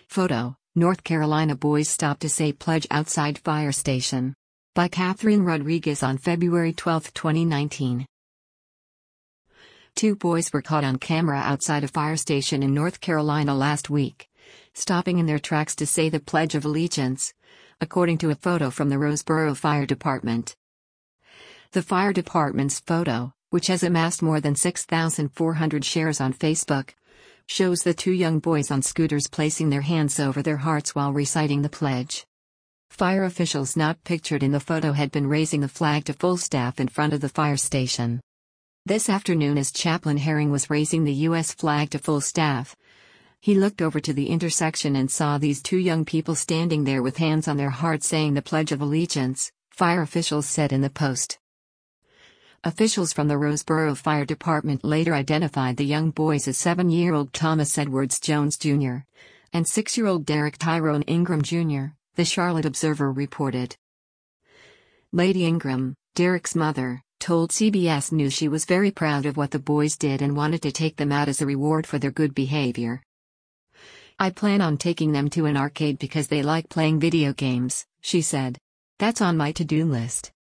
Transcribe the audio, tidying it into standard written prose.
Photo: North Carolina boys stop to say pledge outside fire station. By Catherine Rodriguez on February 12, 2019. Two boys were caught on camera outside a fire station in North Carolina last week, stopping in their tracks to say the Pledge of Allegiance, according to a photo from the Roseboro Fire Department. The fire department's photo, which has amassed more than 6,400 shares on Facebook, shows the two young boys on scooters placing their hands over their hearts while reciting the pledge. Fire officials not pictured in the photo had been raising the flag to full staff in front of the fire station. This afternoon, as Chaplain Herring was raising the U.S. flag to full staff, he looked over to the intersection and saw these two young people standing there with hands on their hearts saying the Pledge of Allegiance, fire officials said in the post. Officials from the Roseboro Fire Department later identified the young boys as 7-year-old Thomas Edwards Jones Jr. and 6-year-old Derek Tyrone Ingram Jr., the Charlotte Observer reported. Lady Ingram, Derek's mother, told CBS News she was very proud of what the boys did and wanted to take them out as a reward for their good behavior. "I plan on taking them to an arcade because they like playing video games," she said. "That's on my to-do list."